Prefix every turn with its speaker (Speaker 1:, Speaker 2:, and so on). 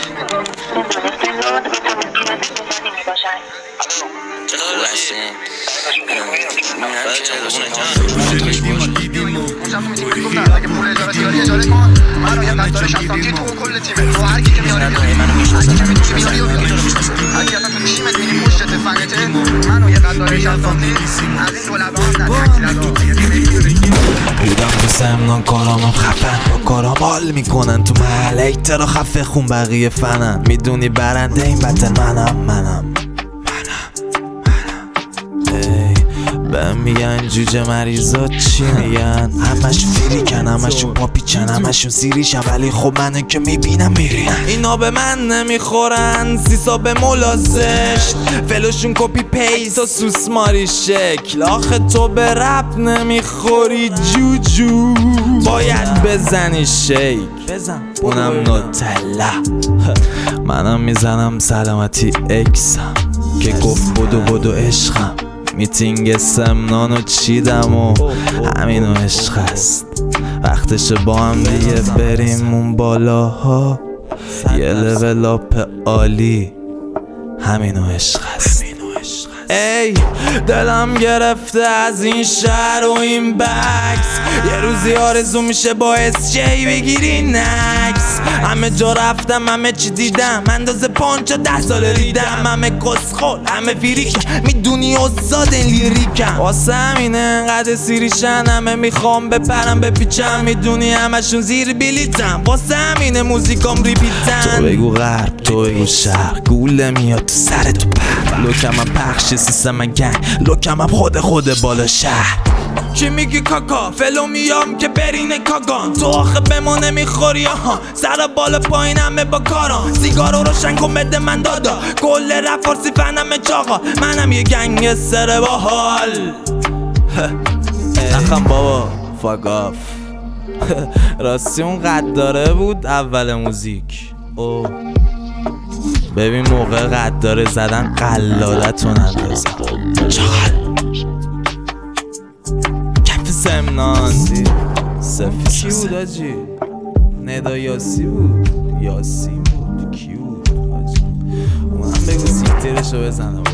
Speaker 1: چطور هستین؟
Speaker 2: اونجا تو میتونی گفتم اگه پول اجاره کن منو یه قطار شستانتی تو کل تیمه تو هر کی که میاری هر کی که میتونی بیاری هر کی اصلا تو تیمت میری پشتت فقطه منو یه قطار شستانتی از این دولبان
Speaker 3: بودم تو سمنان کارامم خفن با کارام حال میکنن تو محل ایترا خفه خون بقیه فنن میدونی برنده این بطل منم بهم میگن جوجه مریضا چی میگن همش فریکن همشون پاپیچن همشون سیریشن ولی خب منو که میبینم میرینن اینا به من نمیخورن سیسا به ملازشت فلوشون کپی پیس و سوسماری شکل آخه تو به رپ نمیخوری جوجو باید بزنی شیک اونم نوتلا منم میزنم سلامتی اکسم که گفت بدو عشقم میتینگ سمنانو چیدم و همینو عشق است وقتش با هم دیگه بریم اون بالاها یه لول اپ عالی همینو عشق است ای دلم گرفته از این شهر و این بکس یه روزی آرزو میشه با SJ بگیری نکس همه جا رفتم همه چی دیدم اندازه پانچا 10 سال ریدم همه کسخول همه فیریک میدونی استاد لیریکم واسه همینه انقدر سیریشن همه میخوام بپرم بپیچم میدونی همشون زیر بلیتم واسه همینه موزیکام ریپیتن تو بگو غرب تو بگو شرق گوله میاد تو سر تو پر لوکم هم پخش سیستم گنگ لوکم هم خود بالا شهر چی میگی کاکا فلو میام که برینه کاگان تو آخه به ما نمیخوری آها سر بالا پایین همه با کاران سیگارو روشن کن بده من دادا کل رپ فارسی فنمه چاقا منم یه گنگ سر با حال نخم بابا فاک آف راستی اون قداره بود اول موزیک او ببین موقع قداره زدن قلالتون اندازم چاقل کف سمنان سفی کی بود آجی؟ ندا یاسی بود یاسین بود کی بود آجی؟ اونم بگو سیکتیرشو بزنم